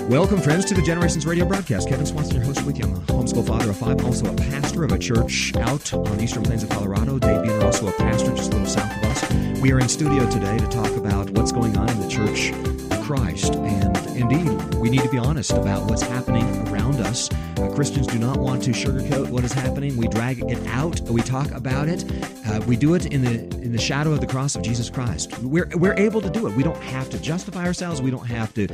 Welcome, friends, to the Generations Radio broadcast. Kevin Swanson, your host with you. I'm a homeschool father of five, also a pastor of a church out on the eastern plains of Colorado. Dave Buhner, also a pastor just a little south of us. We are in studio today to talk about what's going on in the Church of Christ. And indeed, we need to be honest about what's happening around us. Christians do not want to sugarcoat what is happening. We drag it out. We talk about it. We do it in the shadow of the cross of Jesus Christ. We're able to do it. We don't have to justify ourselves. We don't have to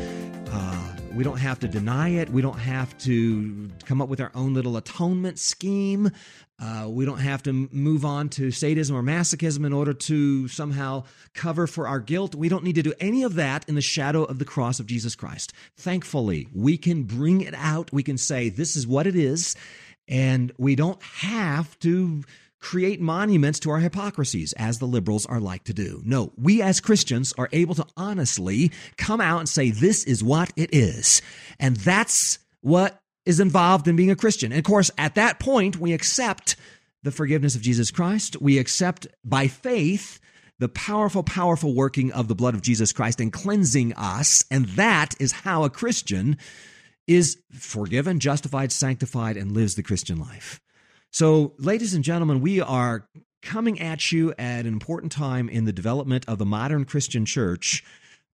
deny it. We don't have to come up with our own little atonement scheme. We don't have to move on to sadism or masochism in order to somehow cover for our guilt. We don't need to do any of that in the shadow of the cross of Jesus Christ. Thankfully, we can bring it out. We can say, this is what it is, and we don't have to create monuments to our hypocrisies, as the liberals are like to do. No, we as Christians are able to honestly come out and say, this is what it is. And that's what is involved in being a Christian. And of course, at that point, we accept the forgiveness of Jesus Christ. We accept by faith the powerful, powerful working of the blood of Jesus Christ in cleansing us. And that is how a Christian is forgiven, justified, sanctified, and lives the Christian life. So, ladies and gentlemen, we are coming at you at an important time in the development of the modern Christian church,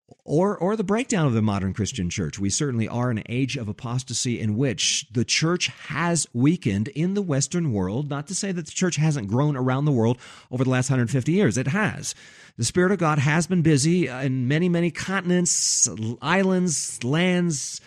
or the breakdown of the modern Christian church. We certainly are in an age of apostasy in which the church has weakened in the Western world. Not to say that the church hasn't grown around the world over the last 150 years. It has. The Spirit of God has been busy in many, many continents, islands, lands,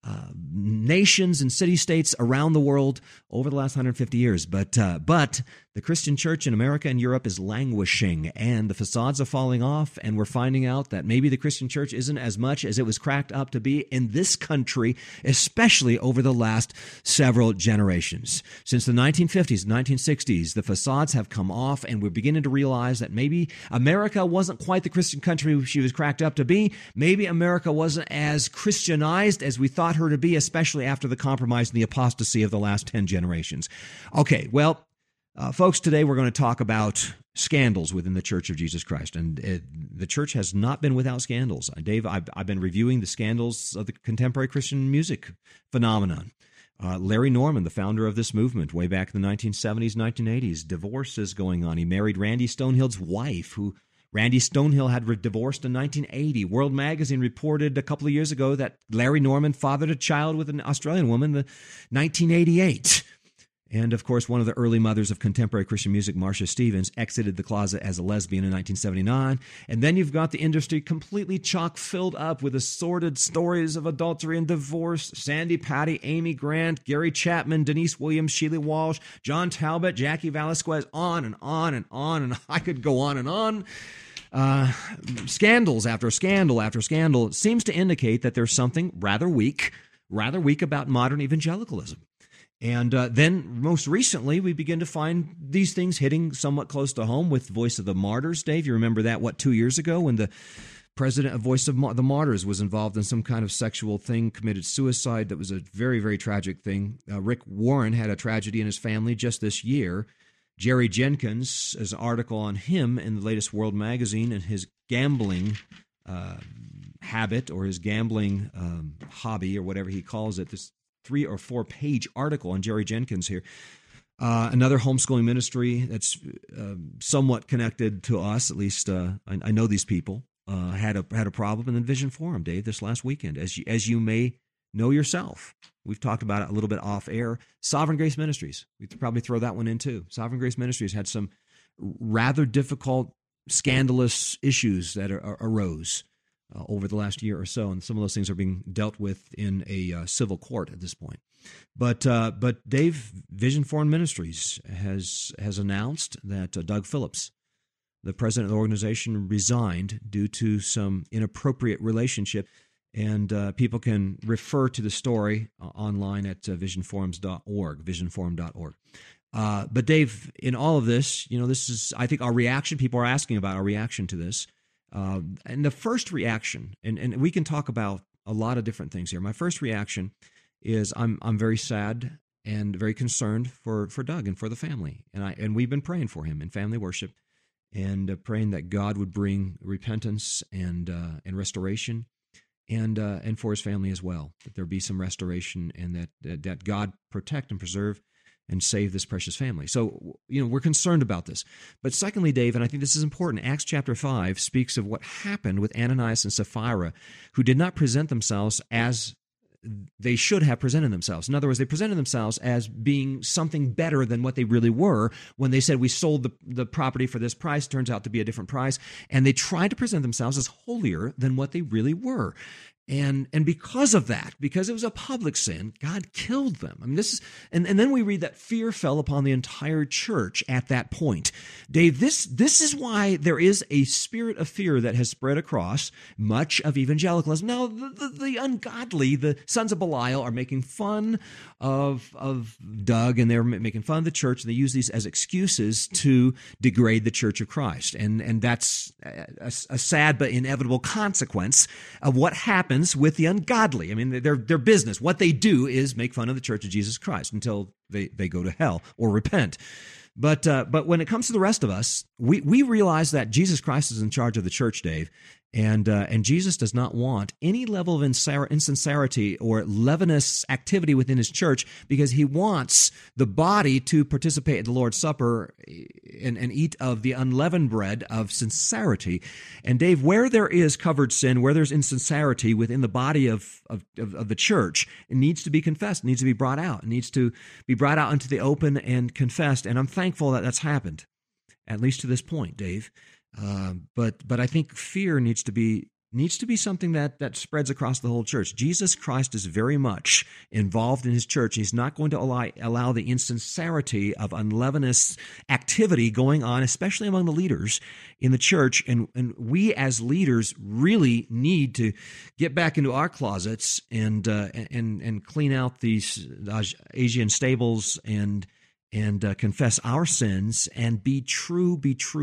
nations and city-states around the world over the last 150 years. But the Christian church in America and Europe is languishing, and the facades are falling off, and we're finding out that maybe the Christian church isn't as much as it was cracked up to be in this country, especially over the last several generations. Since the 1950s, 1960s, the facades have come off, and we're beginning to realize that maybe America wasn't quite the Christian country she was cracked up to be. Maybe America wasn't as Christianized as we thought her to be, especially after the compromise and the apostasy of the last 10 generations. Okay, well, folks, today we're going to talk about scandals within the Church of Jesus Christ. And the church has not been without scandals. Dave, I've been reviewing the scandals of the contemporary Christian music phenomenon. Larry Norman, the founder of this movement, way back in the 1970s, 1980s, divorce is going on. He married Randy Stonehill's wife, who Randy Stonehill had divorced in 1980. World Magazine reported a couple of years ago that Larry Norman fathered a child with an Australian woman in 1988. And, of course, one of the early mothers of contemporary Christian music, Marcia Stevens, exited the closet as a lesbian in 1979. And then you've got the industry completely chock-filled up with assorted stories of adultery and divorce. Sandy Patty, Amy Grant, Gary Chapman, Denise Williams, Sheila Walsh, John Talbot, Jackie Velasquez, on and on and on. And I could go on and on. Scandals after scandal after scandal. It seems to indicate that there's something rather weak about modern evangelicalism. And then most recently, we begin to find these things hitting somewhat close to home with Voice of the Martyrs. Dave, you remember that, 2 years ago when the president of Voice of the Martyrs was involved in some kind of sexual thing, committed suicide. That was a very, very tragic thing. Rick Warren had a tragedy in his family just this year. Jerry Jenkins, has an article on him in the latest World Magazine and his gambling habit or his gambling hobby or whatever he calls it, this 3 or 4 page article on Jerry Jenkins here. Another homeschooling ministry that's somewhat connected to us, at least I know these people, had a problem in the Vision Forum, Dave, this last weekend, as you may know yourself. We've talked about it a little bit off air. Sovereign Grace Ministries, we could probably throw that one in too. Sovereign Grace Ministries had some rather difficult, scandalous issues that arose over the last year or so, and some of those things are being dealt with in a civil court at this point. But Dave, Vision Foreign Ministries has announced that Doug Phillips, the president of the organization, resigned due to some inappropriate relationship, and people can refer to the story online at visionforums.org, visionforum.org. But Dave, in all of this, this is, I think, our reaction. People are asking about our reaction to this. And the first reaction, and we can talk about a lot of different things here. My first reaction is I'm very sad and very concerned for Doug and for the family, and we've been praying for him in family worship, and praying that God would bring repentance and restoration, and for his family as well, that there be some restoration, and that God protect and preserve and save this precious family. So, we're concerned about this. But secondly, Dave, and I think this is important, Acts chapter 5 speaks of what happened with Ananias and Sapphira, who did not present themselves as they should have presented themselves. In other words, they presented themselves as being something better than what they really were when they said, we sold the property for this price, turns out to be a different price, and they tried to present themselves as holier than what they really were. And because of that, because it was a public sin, God killed them. I mean, this is, and then we read that fear fell upon the entire church at that point. Dave, this is why there is a spirit of fear that has spread across much of evangelicalism. Now, the ungodly, the sons of Belial, are making fun of Doug, and they're making fun of the church, and they use these as excuses to degrade the Church of Christ. And that's a sad but inevitable consequence of what happens with the ungodly. I mean, their business, what they do is make fun of the Church of Jesus Christ until they go to hell or repent. But when it comes to the rest of us, we realize that Jesus Christ is in charge of the church, Dave, and Jesus does not want any level of insincerity or leavenous activity within his church, because he wants the body to participate in the Lord's Supper and eat of the unleavened bread of sincerity. And Dave, where there is covered sin, where there's insincerity within the body of the church, it needs to be confessed, it needs to be brought out, it needs to be brought out into the open and confessed. And I'm thankful that that's happened, at least to this point, Dave. But I think fear needs to be something that spreads across the whole church. Jesus Christ is very much involved in his church. He's not going to allow the insincerity of unleavenous activity going on, especially among the leaders in the church. And we as leaders really need to get back into our closets and clean out these Asian stables and confess our sins and be true.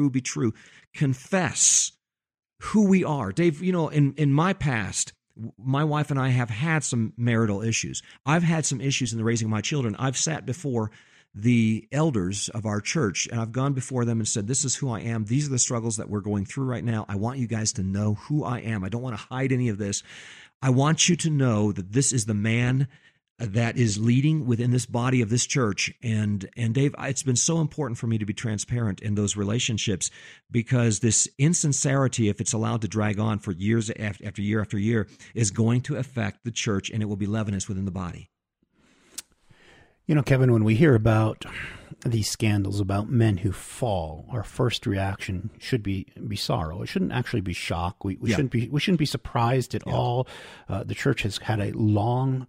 Confess who we are. Dave, in my past, my wife and I have had some marital issues. I've had some issues in the raising of my children. I've sat before the elders of our church, and I've gone before them and said, this is who I am. These are the struggles that we're going through right now. I want you guys to know who I am. I don't want to hide any of this. I want you to know that this is the man that is leading within this body of this church. And Dave, it's been so important for me to be transparent in those relationships, because this insincerity, if it's allowed to drag on for years after year after year, is going to affect the church, and it will be leavenous within the body. Kevin, when we hear about these scandals about men who fall, our first reaction should be sorrow. It shouldn't actually be shock. We shouldn't be surprised at all. The church has had a long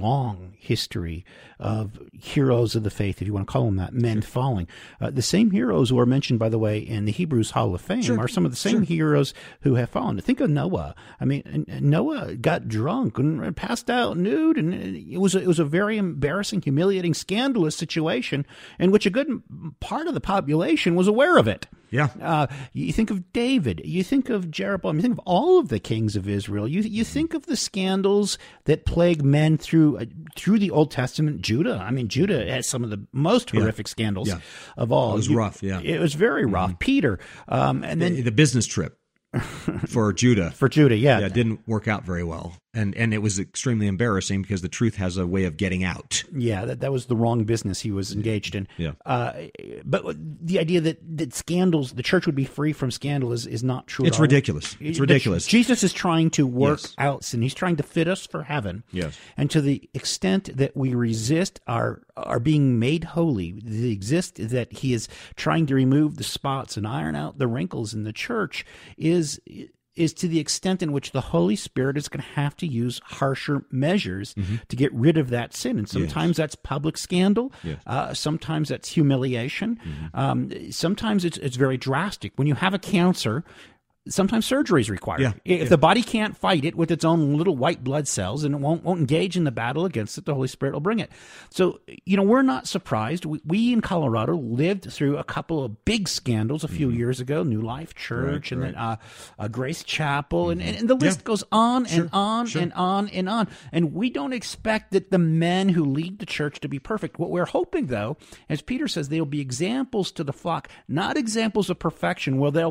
history of heroes of the faith, if you want to call them that, men falling. The same heroes who are mentioned, by the way, in the Hebrews Hall of Fame are some of the same heroes who have fallen. Think of Noah. I mean, Noah got drunk and passed out nude, and it was a very embarrassing, humiliating, scandalous situation in which a good part of the population was aware of it. Yeah. You think of David, you think of Jeroboam, you think of all of the kings of Israel. You think of the scandals that plague men through the Old Testament. Judah. I mean, Judah has some of the most horrific scandals of all. It was rough. Yeah. It was very rough. Peter, and then the business trip for Judah. Yeah. It didn't work out very well. And it was extremely embarrassing, because the truth has a way of getting out. Yeah, that was the wrong business he was engaged in. Yeah. But the idea that scandals, the church would be free from scandal is not true. It's ridiculous. It's ridiculous. Jesus is trying to work out sin. He's trying to fit us for heaven. Yes. And to the extent that we resist our being made holy, that he is trying to remove the spots and iron out the wrinkles in the church is to the extent in which the Holy Spirit is going to have to use harsher measures to get rid of that sin. And sometimes that's public scandal. Yes. Sometimes that's humiliation. Sometimes it's very drastic. When you have a cancer, sometimes surgery is required. Yeah. If the body can't fight it with its own little white blood cells and it won't engage in the battle against it, the Holy Spirit will bring it. So, we're not surprised. We in Colorado lived through a couple of big scandals a few years ago, New Life Church and then Grace Chapel, and the list goes on and on and on and on. And we don't expect that the men who lead the church to be perfect. What we're hoping, though, as Peter says, they'll be examples to the flock, not examples of perfection, where they'll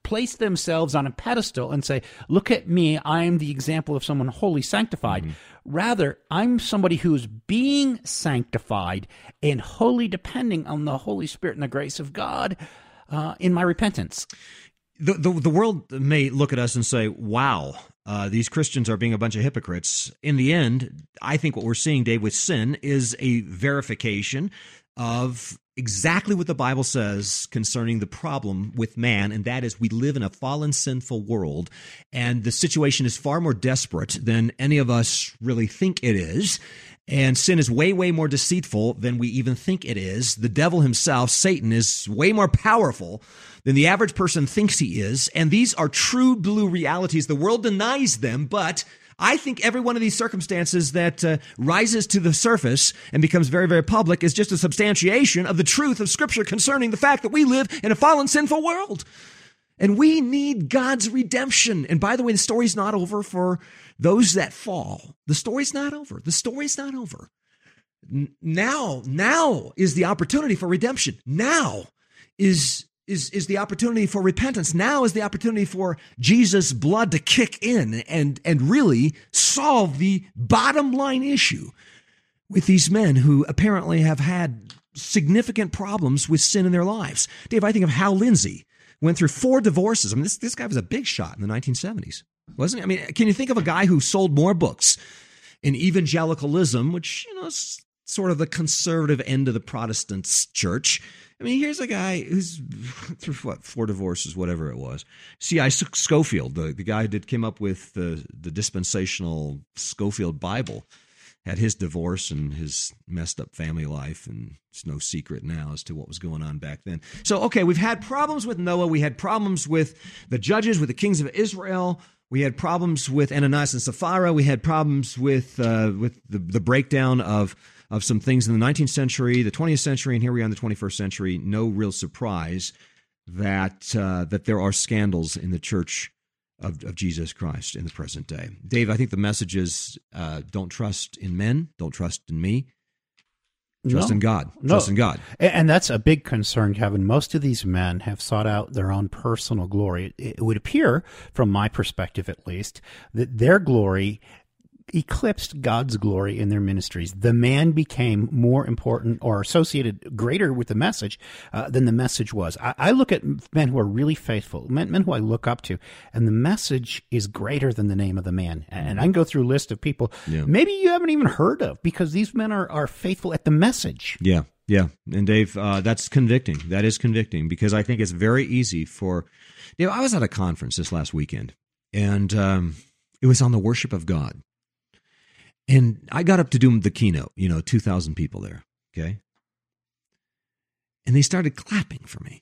place themselves on a pedestal and say, look at me, I'm the example of someone holy, sanctified. Rather, I'm somebody who's being sanctified and wholly depending on the Holy Spirit and the grace of God in my repentance. The world may look at us and say, wow, these Christians are being a bunch of hypocrites. In the end, I think what we're seeing, Dave, with sin is a verification of exactly what the Bible says concerning the problem with man, and that is we live in a fallen, sinful world, and the situation is far more desperate than any of us really think it is. And sin is way, way more deceitful than we even think it is. The devil himself, Satan, is way more powerful than the average person thinks he is. And these are true blue realities. The world denies them, but I think every one of these circumstances that rises to the surface and becomes very, very public is just a substantiation of the truth of Scripture concerning the fact that we live in a fallen, sinful world. And we need God's redemption. And by the way, the story's not over for those that fall. The story's not over. The story's not over. Now is the opportunity for redemption. Now is the opportunity for repentance. Now is the opportunity for Jesus' blood to kick in and really solve the bottom line issue with these men who apparently have had significant problems with sin in their lives. Dave, I think of Hal Lindsey. Went through 4 divorces. I mean, this guy was a big shot in the 1970s, wasn't he? I mean, can you think of a guy who sold more books in evangelicalism, which, is sort of the conservative end of the Protestant church? I mean, here's a guy who's through 4 divorces, whatever it was. C.I. Scofield, the guy that came up with the dispensational Scofield Bible, had his divorce and his messed up family life, and it's no secret now as to what was going on back then. So, okay, we've had problems with Noah. We had problems with the judges, with the kings of Israel. We had problems with Ananias and Sapphira. We had problems with the breakdown of some things in the 19th century, the 20th century, and here we are in the 21st century. No real surprise that there are scandals in the church of Jesus Christ in the present day. Dave, I think the message is don't trust in men, don't trust in me, trust in God. Trust in God. And that's a big concern, Kevin. Most of these men have sought out their own personal glory. It would appear, from my perspective at least, that their glory eclipsed God's glory in their ministries. The man became more important or associated greater with the message than the message was. I look at men who are really faithful, men who I look up to, and the message is greater than the name of the man. And I can go through a list of people maybe you haven't even heard of because these men are faithful at the message. Yeah. And Dave, that's convicting. That is convicting because I think it's very easy for... Dave, I was at a conference this last weekend, and it was on the worship of God. And I got up to do the keynote, 2,000 people there, okay? And they started clapping for me.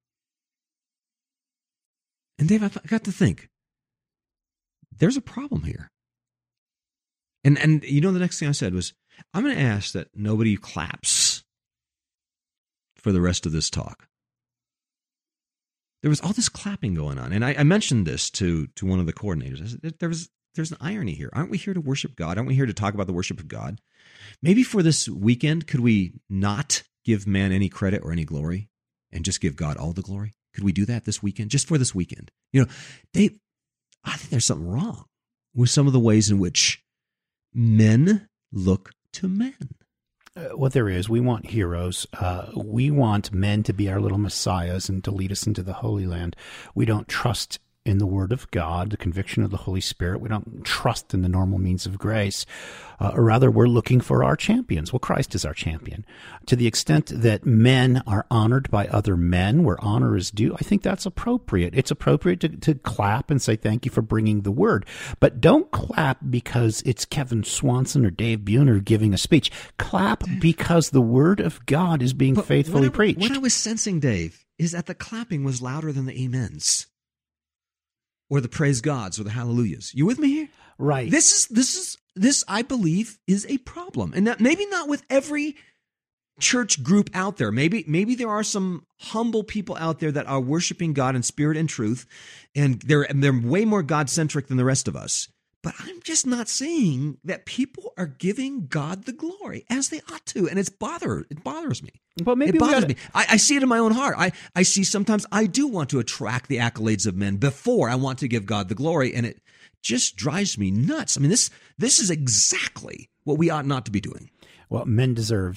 And Dave, I got to think, there's a problem here. And the next thing I said was, I'm going to ask that nobody claps for the rest of this talk. There was all this clapping going on. And I mentioned this to one of the coordinators. I said, there's an irony here. Aren't we here to worship God? Aren't we here to talk about the worship of God? Maybe for this weekend, could we not give man any credit or any glory and just give God all the glory? Could we do that this weekend, just for this weekend? I think there's something wrong with some of the ways in which men look to men. What there is, we want heroes. We want men to be our little messiahs and to lead us into the Holy Land. We don't trust in the Word of God, the conviction of the Holy Spirit. We don't trust in the normal means of grace. Rather, we're looking for our champions. Well, Christ is our champion. To the extent that men are honored by other men, where honor is due, I think that's appropriate. It's appropriate to clap and say thank you for bringing the Word. But don't clap because it's Kevin Swanson or Dave Buhner giving a speech. Clap because the Word of God is being faithfully preached. What I was sensing, Dave, is that the clapping was louder than the amens, or the praise gods, or the hallelujahs. You with me here? Right. This I believe is a problem, and that maybe not with every church group out there. Maybe there are some humble people out there that are worshiping God in spirit and truth, and they're way more God-centric than the rest of us. But I'm just not seeing that people are giving God the glory as they ought to. And it bothers me. Well, maybe it bothers me. I see it in my own heart. I see sometimes I do want to attract the accolades of men before I want to give God the glory. And it just drives me nuts. I mean, this is exactly what we ought not to be doing. Well, men desire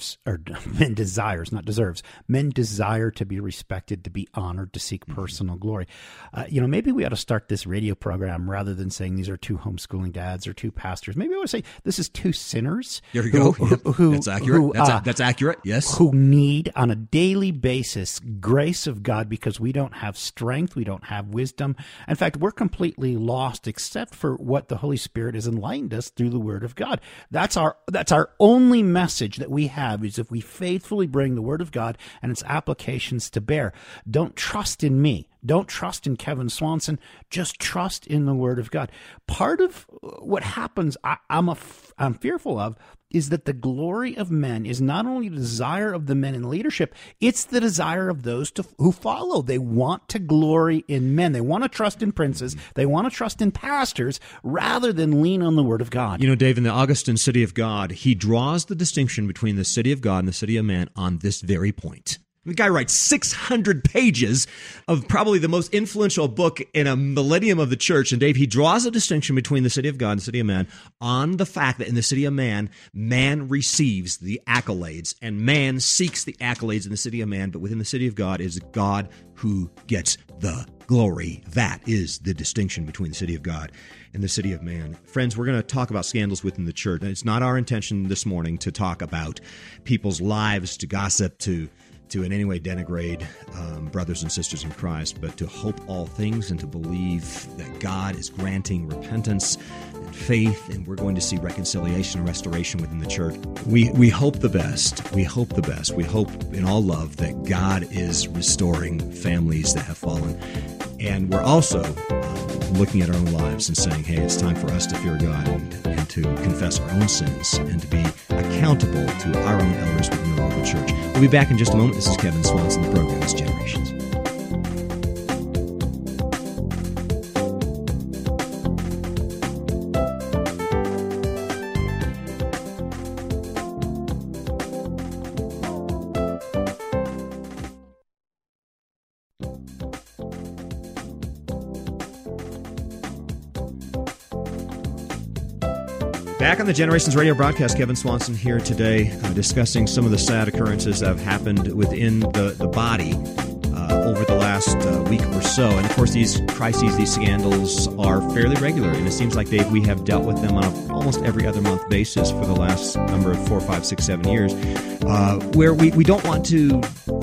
to be respected, to be honored, to seek personal glory. Maybe we ought to start this radio program rather than saying these are two homeschooling dads or two pastors. Maybe I would say this is two sinners. There you go. That's accurate. That's accurate. Yes. Who need on a daily basis grace of God because we don't have strength, we don't have wisdom. In fact, we're completely lost except for what the Holy Spirit has enlightened us through the Word of God. That's our only message that we have is if we faithfully bring the Word of God and its applications to bear. Don't trust in me. Don't trust in Kevin Swanson. Just trust in the Word of God. Part of what happens, I'm fearful of, is that the glory of men is not only the desire of the men in leadership, it's the desire of those who follow. They want to glory in men. They want to trust in princes. They want to trust in pastors rather than lean on the Word of God. You know, Dave, in the Augustine City of God, he draws the distinction between the city of God and the city of man on this very point. The guy writes 600 pages of probably the most influential book in a millennium of the church. And Dave, he draws a distinction between the city of God and the city of man on the fact that in the city of man receives the accolades and man seeks the accolades in the city of man. But within the city of God is God who gets the glory. That is the distinction between the city of God and the city of man. Friends, we're going to talk about scandals within the church. And it's not our intention this morning to talk about people's lives, to gossip, to in any way denigrate brothers and sisters in Christ, but to hope all things and to believe that God is granting repentance and faith, and we're going to see reconciliation and restoration within the church. We hope the best. We hope the best. We hope in all love that God is restoring families that have fallen. And we're also looking at our own lives and saying, hey, it's time for us to fear God and to confess our own sins and to be accountable to our own elders within the local church. We'll be back in just a moment. This is Kevin Swanson. The program is Generations. Back on the Generations Radio broadcast, Kevin Swanson here today discussing some of the sad occurrences that have happened within the body over the last week or so. And, of course, these crises, these scandals are fairly regular. And it seems like, Dave, we have dealt with them on an almost every other month basis for the last number of 4, 5, 6, 7 years, where we don't want to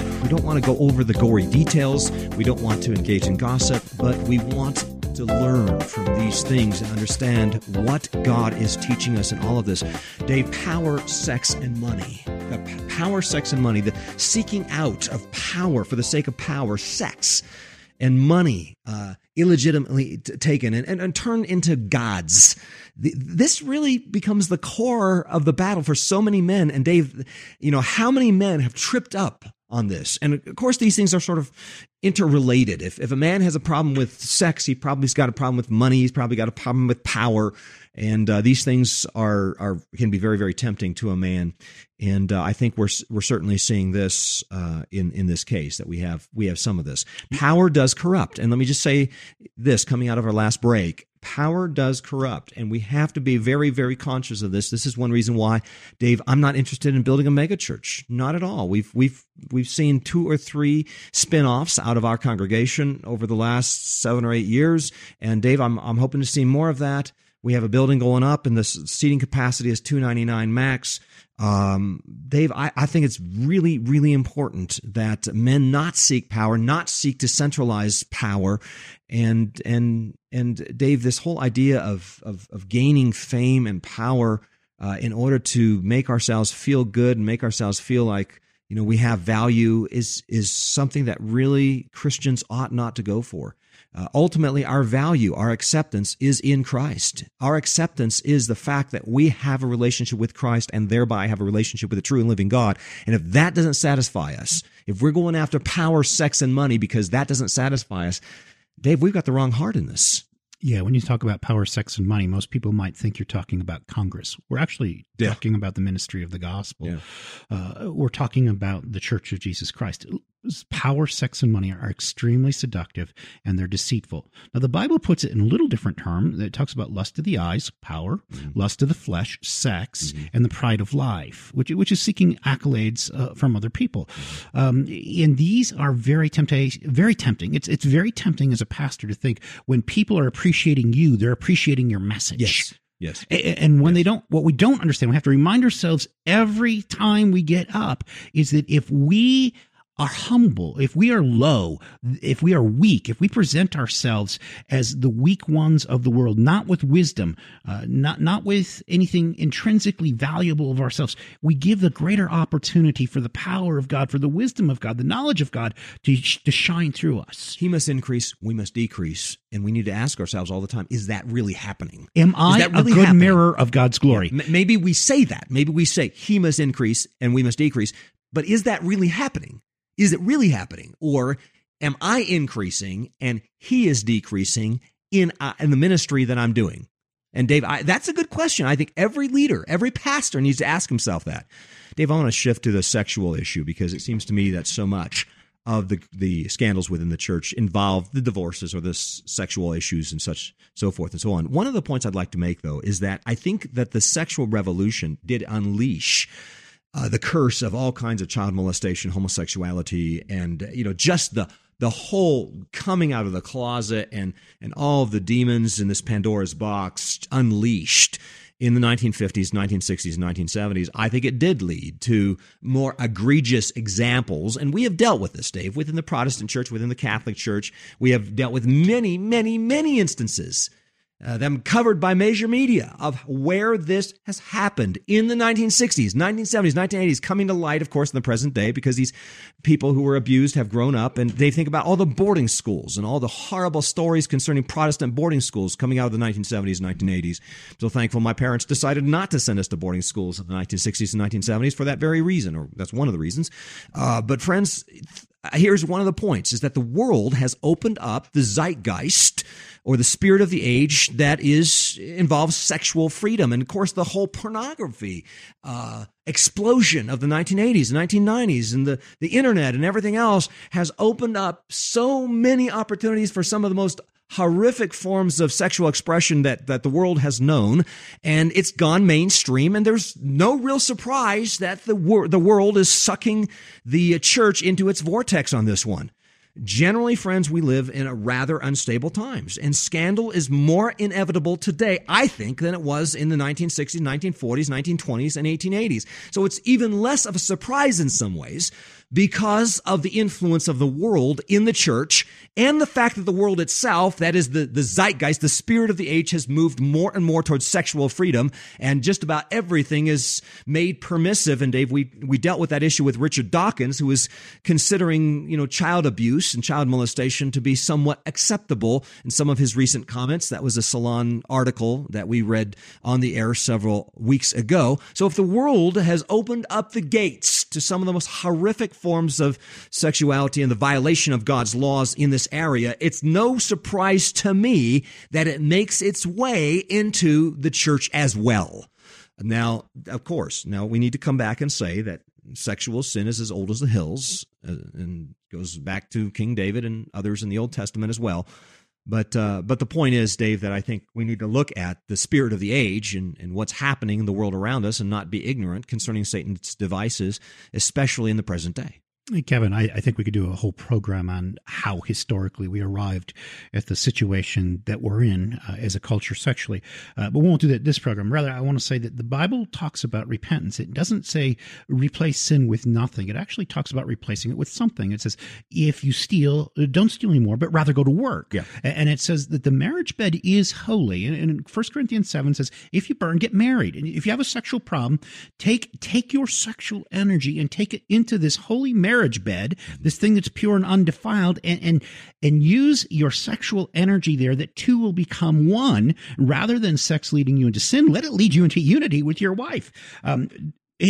go over the gory details. We don't want to engage in gossip, but we want to learn from these things and understand what God is teaching us in all of this. Dave, power, sex, and money. Power, sex, and money. The seeking out of power for the sake of power, sex, and money illegitimately taken and turned into gods. This really becomes the core of the battle for so many men. And Dave, how many men have tripped up on this? And of course, these things are sort of interrelated. If a man has a problem with sex, he probably's got a problem with money. He's probably got a problem with power. And these things can be very, very tempting to a man. And I think we're certainly seeing this in this case, that we have some of this. Power does corrupt. And let me just say this, coming out of our last break, power does corrupt, and we have to be very, very conscious of this. This is one reason why, Dave, I'm not interested in building a megachurch. Not at all. We've seen 2 or 3 spin-offs out of our congregation over the last 7 or 8 years, and Dave, I'm hoping to see more of that. We have a building going up, and the seating capacity is 299 max. Dave, I think it's really, really important that men not seek power, not seek to centralize power, and Dave, this whole idea of gaining fame and power in order to make ourselves feel good and make ourselves feel like we have value is something that really Christians ought not to go for. Ultimately, our value, our acceptance is in Christ. Our acceptance is the fact that we have a relationship with Christ and thereby have a relationship with the true and living God. And if that doesn't satisfy us, if we're going after power, sex, and money because that doesn't satisfy us, Dave, we've got the wrong heart in this. Yeah, when you talk about power, sex, and money, most people might think you're talking about Congress. We're actually talking about the ministry of the gospel. Yeah. We're talking about the Church of Jesus Christ. Power, sex, and money are extremely seductive, and they're deceitful. Now, the Bible puts it in a little different term. It talks about lust of the eyes, power, lust of the flesh, sex, and the pride of life, which is seeking accolades from other people. And these are very tempting. It's very tempting as a pastor to think when people are appreciating you, they're appreciating your message. Yes. And when they don't, what we don't understand, we have to remind ourselves every time we get up is that if we are humble, if we are low, if we are weak, if we present ourselves as the weak ones of the world, not with wisdom, not with anything intrinsically valuable of ourselves, we give the greater opportunity for the power of God, for the wisdom of God, the knowledge of God to shine through us. He must increase, we must decrease. And we need to ask ourselves all the time, is that really happening? Am I a good mirror of God's glory? Yeah, maybe we say that. Maybe we say he must increase and we must decrease. But is that really happening? Is it really happening? Or am I increasing and he is decreasing in the ministry that I'm doing? And Dave, that's a good question. I think every leader, every pastor needs to ask himself that. Dave, I want to shift to the sexual issue because it seems to me that so much of the scandals within the church involve the divorces or the sexual issues and so forth and so on. One of the points I'd like to make, though, is that I think that the sexual revolution did unleash the curse of all kinds of child molestation, homosexuality, and just the whole coming out of the closet and all of the demons in this Pandora's box unleashed in the 1950s, 1960s, 1970s. I think it did lead to more egregious examples, and we have dealt with this, Dave, within the Protestant church, within the Catholic church. We have dealt with many, many, many instances them covered by major media of where this has happened in the 1960s, 1970s, 1980s, coming to light, of course, in the present day, because these people who were abused have grown up and they think about all the boarding schools and all the horrible stories concerning Protestant boarding schools coming out of the 1970s and 1980s. I'm so thankful my parents decided not to send us to boarding schools in the 1960s and 1970s for that very reason, or that's one of the reasons. But friends, here's one of the points, is that the world has opened up the zeitgeist or the spirit of the age that involves sexual freedom. And of course, the whole pornography explosion of the 1980s and 1990s and the internet and everything else has opened up so many opportunities for some of the most horrific forms of sexual expression that the world has known, and it's gone mainstream, and there's no real surprise that the world is sucking the church into its vortex on this one. Generally, friends, we live in a rather unstable times, and scandal is more inevitable today, I think, than it was in the 1960s, 1940s, 1920s, and 1880s. So it's even less of a surprise in some ways because of the influence of the world in the church and the fact that the world itself, that is the zeitgeist, the spirit of the age, has moved more and more towards sexual freedom, and just about everything is made permissive. And Dave, we dealt with that issue with Richard Dawkins, who was considering, child abuse and child molestation to be somewhat acceptable in some of his recent comments. That was a Salon article that we read on the air several weeks ago. So if the world has opened up the gates to some of the most horrific forms of sexuality and the violation of God's laws in this area, it's no surprise to me that it makes its way into the church as well. Now, of course, we need to come back and say that sexual sin is as old as the hills and goes back to King David and others in the Old Testament as well. But the point is, Dave, that I think we need to look at the spirit of the age and what's happening in the world around us and not be ignorant concerning Satan's devices, especially in the present day. Hey, Kevin, I think we could do a whole program on how historically we arrived at the situation that we're in as a culture sexually. But we won't do that in this program. Rather, I want to say that the Bible talks about repentance. It doesn't say replace sin with nothing. It actually talks about replacing it with something. It says, if you steal, don't steal anymore, but rather go to work. Yeah. And it says that the marriage bed is holy. And 1 Corinthians 7 says, if you burn, get married. And if you have a sexual problem, take your sexual energy and take it into this holy marriage bed, this thing that's pure and undefiled, and use your sexual energy there, that two will become one, rather than sex leading you into sin. Let it lead you into unity with your wife. It's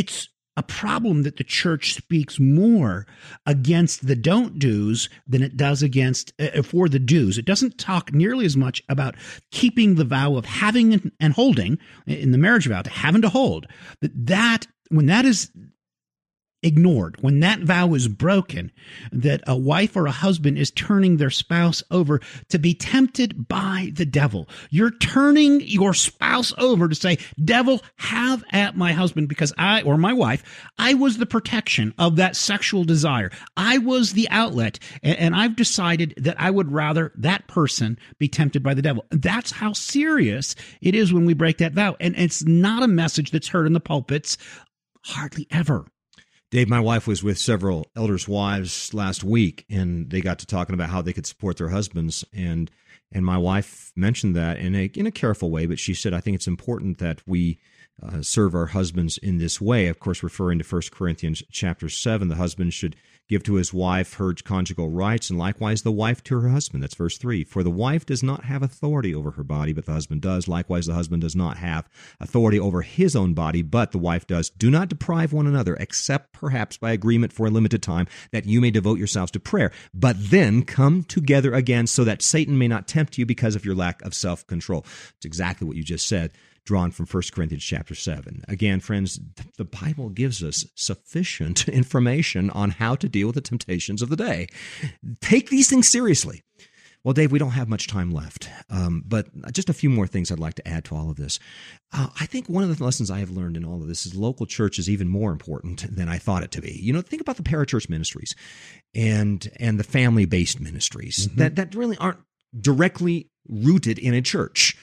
a problem that the church speaks more against the don't do's than it does against for the do's. It doesn't talk nearly as much about keeping the vow of having and holding in the marriage vow, to having to hold. That when that is ignored, when that vow is broken, that a wife or a husband is turning their spouse over to be tempted by the devil. You're turning your spouse over to say, devil, have at my husband, because I, or my wife, I was the protection of that sexual desire. I was the outlet, and I've decided that I would rather that person be tempted by the devil. That's how serious it is when we break that vow. And it's not a message that's heard in the pulpits hardly ever. Dave, my wife was with several elders' wives last week, and they got to talking about how they could support their husbands. And my wife mentioned that in a careful way, but she said, I think it's important that we serve our husbands in this way. Of course, referring to 1 Corinthians chapter 7, the husband should give to his wife her conjugal rights, and likewise the wife to her husband. That's verse 3. For the wife does not have authority over her body, but the husband does. Likewise, the husband does not have authority over his own body, but the wife does. Do not deprive one another, except perhaps by agreement for a limited time, that you may devote yourselves to prayer. But then come together again, so that Satan may not tempt you because of your lack of self-control. It's exactly what you just said, drawn from 1 Corinthians chapter 7. Again, friends, the Bible gives us sufficient information on how to deal with the temptations of the day. Take these things seriously. Well, Dave, we don't have much time left, but just a few more things I'd like to add to all of this. I think one of the lessons I have learned in all of this is local church is even more important than I thought it to be. You know, think about the parachurch ministries and the family-based ministries that really aren't directly rooted in a church.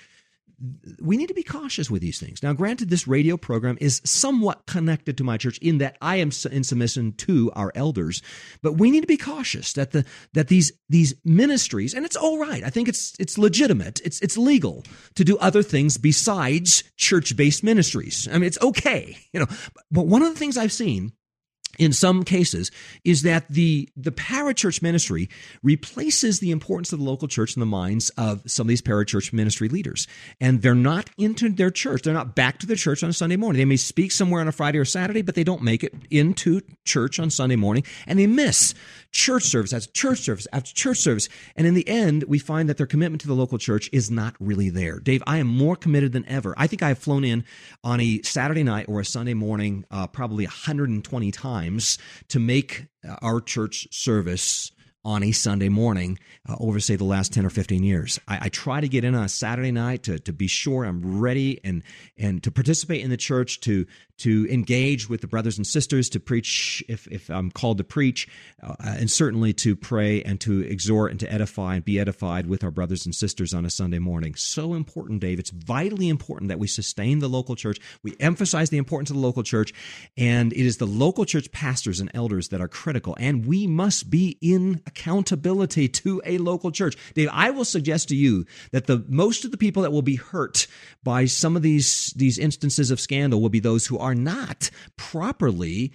We need to be cautious with these things. Now, granted, this radio program is somewhat connected to my church in that I am in submission to our elders, but we need to be cautious that these ministries, and it's all right. I think it's legitimate. It's legal to do other things besides church-based ministries. I mean, it's okay, you know. But one of the things I've seen in some cases is that the parachurch ministry replaces the importance of the local church in the minds of some of these parachurch ministry leaders. And they're not into their church. They're not back to the church on a Sunday morning. They may speak somewhere on a Friday or Saturday, but they don't make it into church on Sunday morning, and they miss church service after church service after church service. And in the end, we find that their commitment to the local church is not really there. Dave, I am more committed than ever. I think I have flown in on a Saturday night or a Sunday morning probably 120 times to make our church service on a Sunday morning over, say, the last 10 or 15 years. I try to get in on a Saturday night to be sure I'm ready and to participate in the church, to engage with the brothers and sisters, to preach if I'm called to preach, and certainly to pray and to exhort and to edify and be edified with our brothers and sisters on a Sunday morning. So important, Dave. It's vitally important that we sustain the local church. We emphasize the importance of the local church, and it is the local church pastors and elders that are critical, and we must be in accountability to a local church. Dave, I will suggest to you that most of the people that will be hurt by some of these instances of scandal will be those who are not properly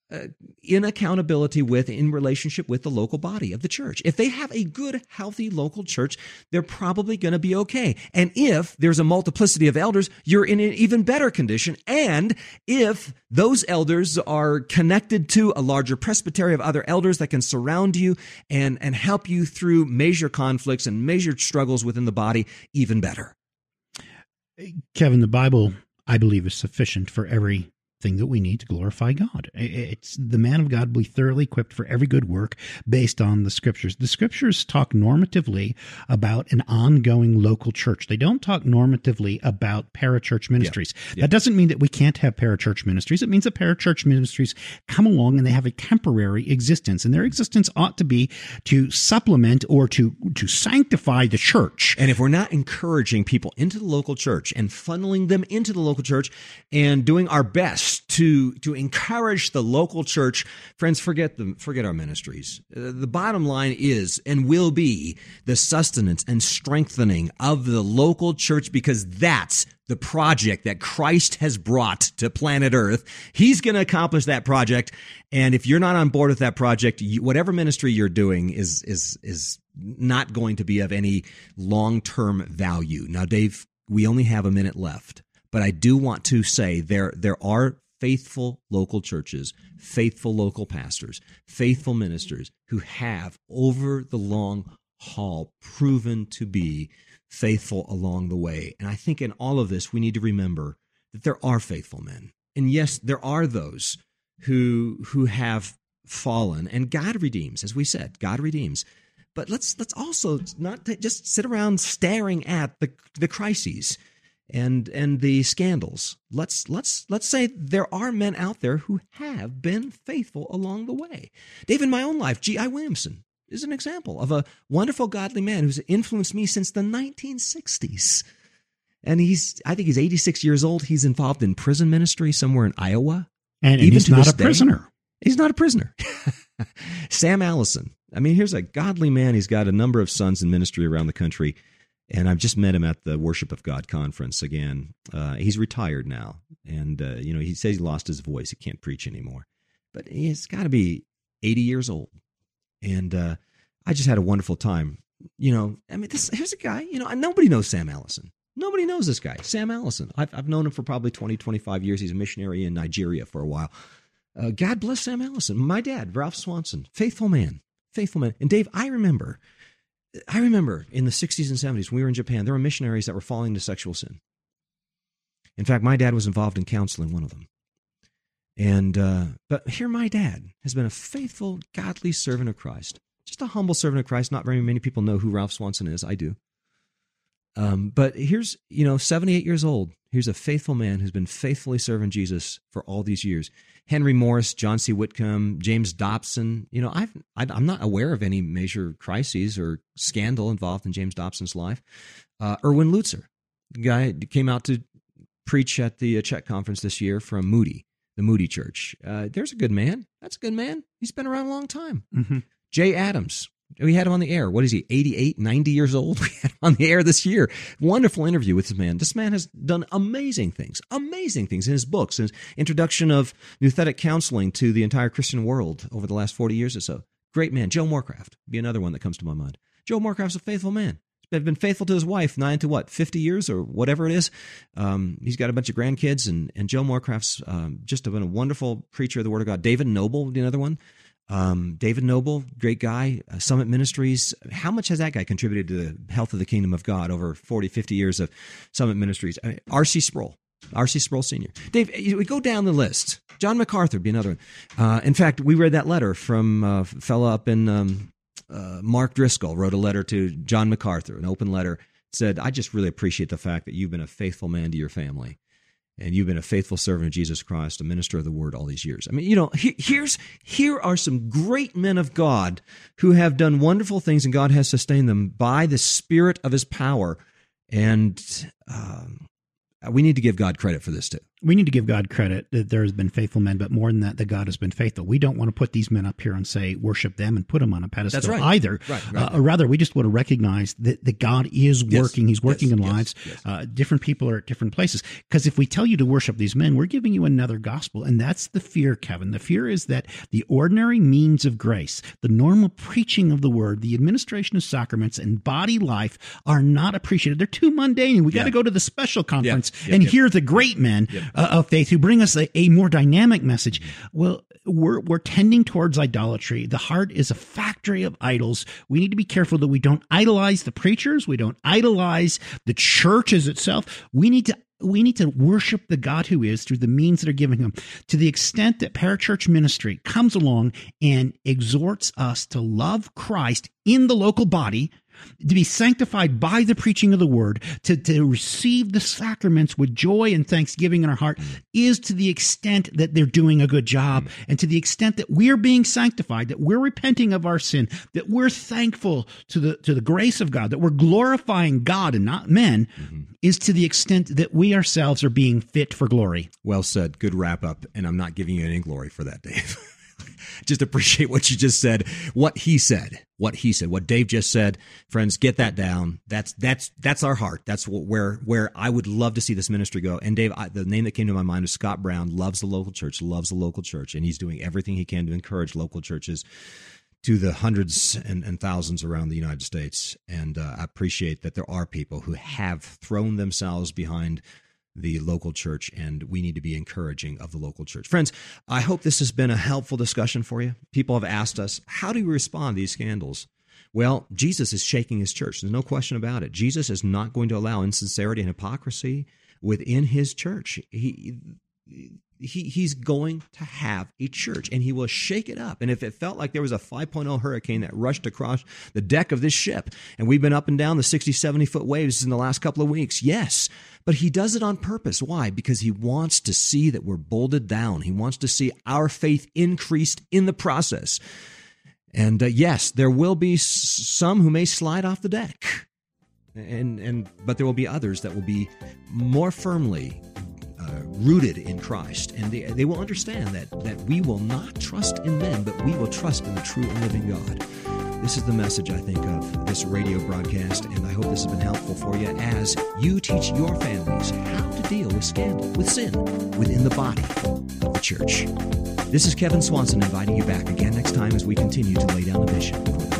in accountability in relationship with the local body of the church. If they have a good, healthy local church, they're probably going to be okay. And if there's a multiplicity of elders, you're in an even better condition. And if those elders are connected to a larger presbytery of other elders that can surround you and help you through major conflicts and major struggles within the body, even better. Kevin, the Bible, I believe, is sufficient for everything that we need to glorify God. It's the man of God will be thoroughly equipped for every good work based on the Scriptures. The Scriptures talk normatively about an ongoing local church. They don't talk normatively about parachurch ministries. Yeah. That doesn't mean that we can't have parachurch ministries. It means that parachurch ministries come along and they have a temporary existence, and their existence ought to be to supplement or to sanctify the church. And if we're not encouraging people into the local church and funneling them into the local church and doing our best to encourage the local church, friends, forget our ministries. The bottom line is and will be the sustenance and strengthening of the local church, because that's the project that Christ has brought to planet Earth. He's going to accomplish that project, and if you're not on board with that project, whatever ministry you're doing is not going to be of any long-term value. Now, Dave, we only have a minute left, but I do want to say there are faithful local churches, faithful local pastors, faithful ministers who have, over the long haul, proven to be faithful along the way. And I think in all of this, we need to remember that there are faithful men. And yes, there are those who have fallen, and God redeems, as we said, God redeems. But let's also not just sit around staring at the crises and the scandals. Let's say there are men out there who have been faithful along the way. Dave, in my own life, G.I. Williamson is an example of a wonderful, godly man who's influenced me since the 1960s. And I think he's 86 years old. He's involved in prison ministry somewhere in Iowa. And even he's not a prisoner. He's not a prisoner. Sam Allison. I mean, here's a godly man. He's got a number of sons in ministry around the country. And I've just met him at the Worship of God conference again. He's retired now. And, he says he lost his voice. He can't preach anymore. But he's got to be 80 years old. And I just had a wonderful time. Here's a guy, nobody knows Sam Allison. Nobody knows this guy, Sam Allison. I've known him for probably 20, 25 years. He's a missionary in Nigeria for a while. God bless Sam Allison. My dad, Ralph Swanson, faithful man. And Dave, I remember in the 60s and 70s when we were in Japan, there were missionaries that were falling into sexual sin. In fact, my dad was involved in counseling one of them. And but here my dad has been a faithful, godly servant of Christ. Just a humble servant of Christ. Not very many people know who Ralph Swanson is. I do. But here's, 78 years old. Here's a faithful man who's been faithfully serving Jesus for all these years. Henry Morris, John C. Whitcomb, James Dobson. I'm not aware of any major crises or scandal involved in James Dobson's life. Erwin Lutzer, the guy came out to preach at the Czech conference this year from Moody, the Moody Church. There's a good man. That's a good man. He's been around a long time. Mm-hmm. Jay Adams. We had him on the air. What is he, 88, 90 years old? We had him on the air this year. Wonderful interview with this man. This man has done amazing things in his books, his introduction of nouthetic counseling to the entire Christian world over the last 40 years or so. Great man. Joe Morecraft be another one that comes to my mind. Joe Morecraft's a faithful man. He's been faithful to his wife 50 years or whatever it is. He's got a bunch of grandkids, and Joe Morecraft's just been a wonderful preacher of the Word of God. David Noble, the other one. David Noble, great guy, Summit Ministries. How much has that guy contributed to the health of the kingdom of God over 40, 50 years of Summit Ministries? R.C. Sproul Sr. Dave, we go down the list. John MacArthur be another one. In fact, we read that letter from a fellow up in Mark Driscoll wrote a letter to John MacArthur, an open letter. Said, I just really appreciate the fact that you've been a faithful man to your family. And you've been a faithful servant of Jesus Christ, a minister of the word all these years. I mean, here are some great men of God who have done wonderful things, and God has sustained them by the Spirit of His power. And we need to give God credit for this too. We need to give God credit that there has been faithful men, but more than that God has been faithful. We don't want to put these men up here and say, worship them and put them on a pedestal either. Right. Rather, we just want to recognize that God is working. He's working in lives. Different people are at different places. Because if we tell you to worship these men, we're giving you another gospel. And that's the fear, Kevin. The fear is that the ordinary means of grace, the normal preaching of the word, the administration of sacraments, and body life are not appreciated. They're too mundane. We got to go to the special conference and hear the great men of faith who bring us a more dynamic message. Well, we're tending towards idolatry. The heart is a factory of idols. We need to be careful that we don't idolize the preachers. We don't idolize the church as itself. We need to worship the God who is through the means that are given him. To the extent that parachurch ministry comes along and exhorts us to love Christ in the local body, to be sanctified by the preaching of the word, to receive the sacraments with joy and thanksgiving in our heart, is to the extent that they're doing a good job, and to the extent that we're being sanctified, that we're repenting of our sin, that we're thankful to the grace of God, that we're glorifying God and not men, is to the extent that we ourselves are being fit for glory. Well said. Good wrap up. And I'm not giving you any glory for that, Dave. Just appreciate what you just said, what he said, what Dave just said. Friends, get that down. That's our heart. That's where I would love to see this ministry go. And Dave, the name that came to my mind is Scott Brown, loves the local church, and he's doing everything he can to encourage local churches to the hundreds and thousands around the United States. And I appreciate that there are people who have thrown themselves behind the local church, and we need to be encouraging of the local church. Friends, I hope this has been a helpful discussion for you. People have asked us, how do we respond to these scandals? Well, Jesus is shaking his church. There's no question about it. Jesus is not going to allow insincerity and hypocrisy within his church. He's going to have a church, and he will shake it up. And if it felt like there was a 5.0 hurricane that rushed across the deck of this ship, and we've been up and down the 60, 70-foot waves in the last couple of weeks, yes, but he does it on purpose. Why? Because he wants to see that we're bolted down. He wants to see our faith increased in the process. And yes, there will be some who may slide off the deck, but there will be others that will be more firmly rooted in Christ, and they will understand that we will not trust in men, but we will trust in the true and living God. This is the message, I think, of this radio broadcast, and I hope this has been helpful for you as you teach your families how to deal with scandal, with sin, within the body of the church. This is Kevin Swanson inviting you back again next time as we continue to lay down the vision for the